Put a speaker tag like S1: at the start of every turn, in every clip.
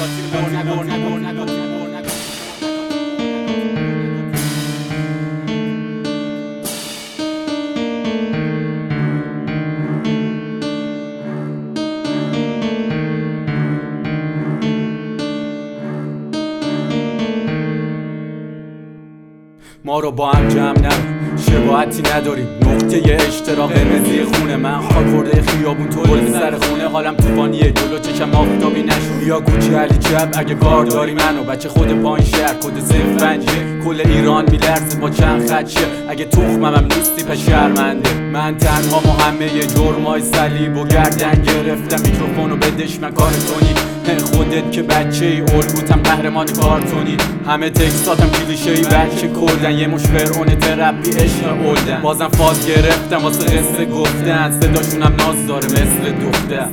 S1: ما رو با هم جمع نرم، شباهتی نداریم، نقطه اشتراک قرمزی خونه من، خاک خورده خیابون تو سر خونه، حالم طوفانیه جلو چشم آفتابی نشو، بیا کوچه علی چپ اگه کار داری منو، بچه خود پایین شهر کد 05 کل ایران میلرزه با چند خدشه، اگه تخمم نیستی پس شرمنده، من تنها و همه جرمای صلیب و گردن گرفتم، میکروفونو بدش من کار کنی خودت که بچه ای الگوتم قهرمان کارتونی، همه تکساتم کلیشه‌ای بچه کردن، یه مش فرعون ترپی عشق اولدن، بازم فاز گرفتم واسه قصه گفتن، صداشونم ناز داره مثل دختر.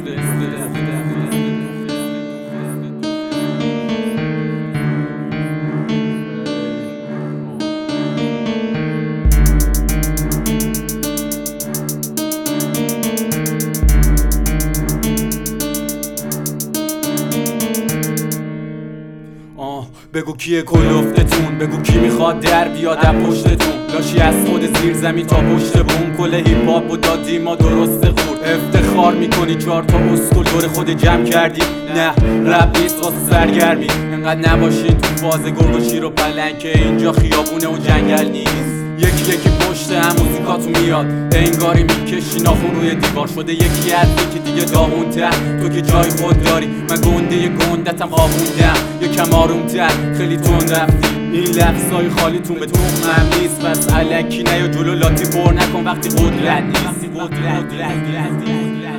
S1: بگو کیه کلفتتون، بگو کی میخواد در بیاد از پشتتون، لاشی از خود زیر زمین تا پشت بوم، کل هیپ هاپ و دادی ما درست خورد، افتخار میکنی 4 تا اسکول دور خود جمع کردی، نه رپ نیست واسه سرگرمی، انقدر نباشین تو فاز گرگ و شیر و پلنگ که اینجا خیابونه و جنگل نیست، یکی یکی پشت هم موزیکاتو میاد، انگاری میکشی ناخون روی دیوار، شده یکی از یکی دیگه داغون تر، تو که جای خود داری من گنده گندتم خوابوندم، یکم آروم تر خیلی تند رفتی، این لفظای خالیتون به تخمم نیست، پس الکی نیا جلو لاتی پر نکن وقتی قدرت نیست.